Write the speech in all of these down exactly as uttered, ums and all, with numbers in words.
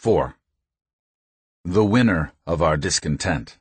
four. The winner of our discontent.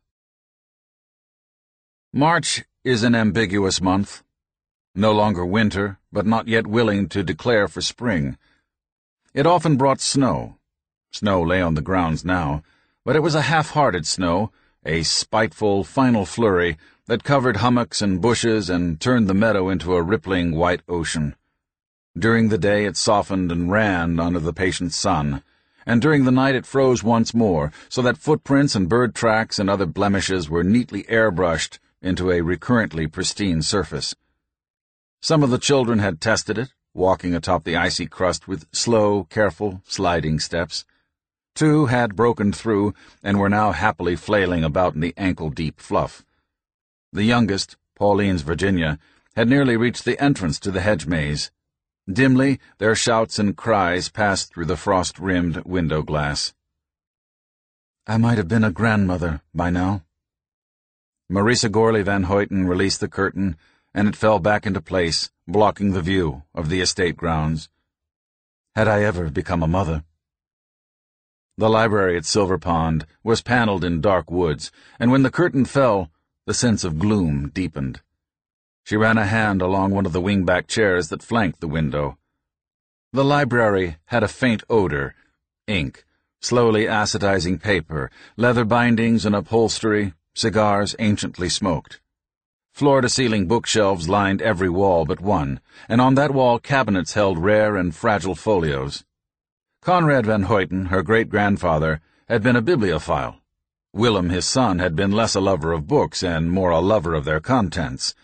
March is an ambiguous month. No longer winter, but not yet willing to declare for spring. It often brought snow. Snow lay on the grounds now, but it was a half-hearted snow, a spiteful final flurry that covered hummocks and bushes and turned the meadow into a rippling white ocean. During the day it softened and ran under the patient sun, and during the night it froze once more, so that footprints and bird tracks and other blemishes were neatly airbrushed into a recurrently pristine surface. Some of the children had tested it, walking atop the icy crust with slow, careful, sliding steps. Two had broken through and were now happily flailing about in the ankle-deep fluff. The youngest, Pauline's Virginia, had nearly reached the entrance to the hedge maze. Dimly, their shouts and cries passed through the frost-rimmed window glass. I might have been a grandmother by now. Marisa Gorley Van Hoyten released the curtain, and it fell back into place, blocking the view of the estate grounds. Had I ever become a mother? The library at Silver Pond was paneled in dark woods, and when the curtain fell, the sense of gloom deepened. She ran a hand along one of the wing-back chairs that flanked the window. The library had a faint odor, ink, slowly acetizing paper, leather bindings and upholstery, cigars anciently smoked. Floor-to-ceiling bookshelves lined every wall but one, and on that wall cabinets held rare and fragile folios. Conrad Van Hoyten, her great-grandfather, had been a bibliophile. Willem, his son, had been less a lover of books and more a lover of their contents.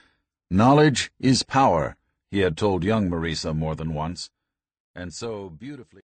Knowledge is power, he had told young Marisa more than once, and so beautifully